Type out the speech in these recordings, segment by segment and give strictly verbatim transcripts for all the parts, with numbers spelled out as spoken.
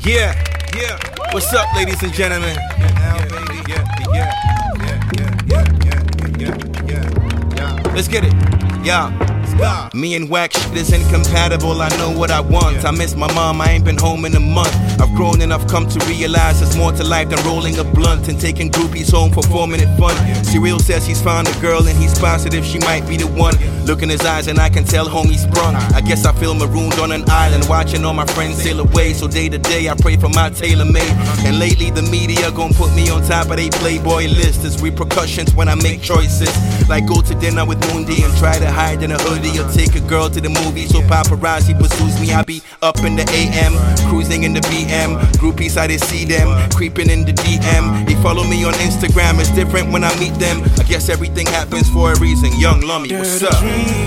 Yeah, yeah. What's up, ladies and gentlemen? Yeah, baby. Yeah, yeah, yeah, yeah, yeah, yeah, yeah, yeah. Let's get it. Yeah. Me and whack shit is incompatible, I know what I want. Yeah. I miss my mom, I ain't been home in a month. I've grown and I've come to realize there's more to life than rolling a blunt and taking groupies home for four minute fun. Yeah. Cyril says he's found a girl and he's positive she might be the one. Yeah. Look in his eyes and I can tell homie sprung. I guess I feel marooned on an island watching all my friends sail away. So day to day I pray for my tailor-made. And lately the media gon' put me on top of they Playboy list. There's repercussions when I make choices, like go to dinner with Mundi and try to hide in a hoodie, or take a girl to the movie so paparazzi pursues me. I be up in the A M, cruising in the B M. Groupies I didn't see them, creeping in the D M. They follow me on Instagram, it's different when I meet them. I guess everything happens for a reason. Young Lummy, what's up?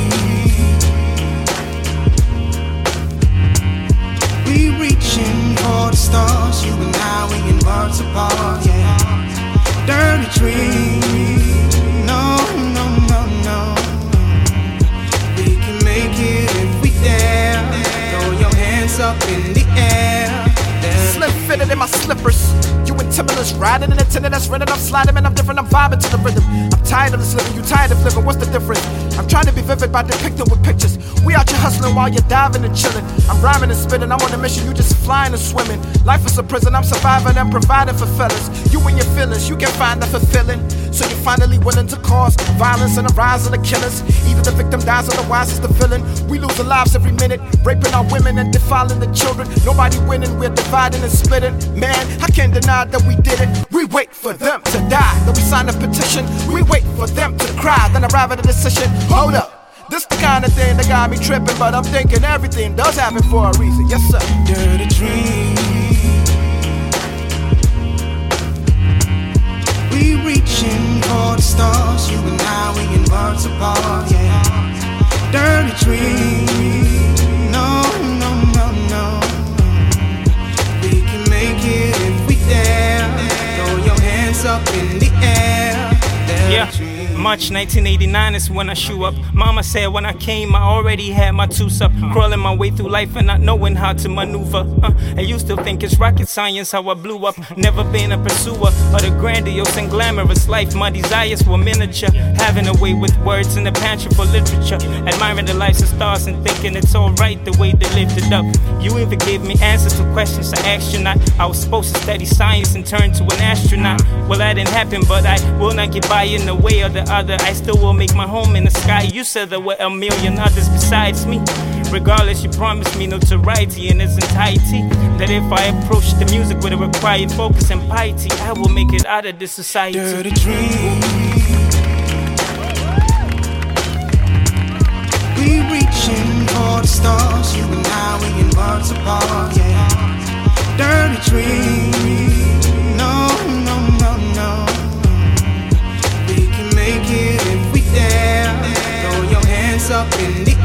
We reaching for the stars, you and I, we in worlds apart, yeah. Dirty dream, no, no, no, no. We can make it if we dare. Throw your hands up in the air. Slim fitted in my slippers. You and Timberlands riding in a tenant that's rented. I'm sliding, man, I'm different, I'm vibing to the rhythm. I'm tired of this living, you tired of living, what's the difference? I'm trying to be vivid by depicting with pictures. We out here hustling while you're diving and chilling. I'm rhyming and spitting, I'm on a mission, you just flying and swimming. Life is a prison, I'm surviving and providing for fellas. You and your feelings, you can find that fulfilling. So you're finally willing to cause violence and the rise of the killers. Either the victim dies, otherwise it's the villain. We losing lives every minute, raping our women and defiling the children. Nobody winning, we're dividing and splitting. Man, I can't deny that we did it. We wait for them to die, then we sign a petition. We wait for them to cry, then arrive at a decision. Hold up, this the kind of thing that got me tripping, but I'm thinking everything does happen for a reason. Yes sir. Dirty dream. We reaching for the stars, you and I, we in worlds apart, yeah. Dirty dream, no, no, no, no. We can make it if we dare. Throw your hands up in the air. Dirty yeah. dream. March nineteen eighty-nine is when I shoe up. Mama said when I came I already had my two's up. Crawling my way through life and not knowing how to maneuver. uh, And you still think it's rocket science how I blew up. Never been a pursuer of the grandiose and glamorous life. My desires were miniature, having a way with words in the pantry for literature. Admiring the lights and stars and thinking it's alright the way they lived it up. You even gave me answers to questions I asked you not. I was supposed to study science and turn to an astronaut. Well that didn't happen, but I will not get by in the way of the other. I still will make my home in the sky. You said there were a million others besides me. Regardless, you promised me notoriety in its entirety. That if I approach the music with a required focus and piety, I will make it out of this society. Dirty dream. We reaching for the stars, you and I, we in worlds apart, yeah. Dirty dream, no, no, no, no. We can make it if we dare. Throw your hands up in the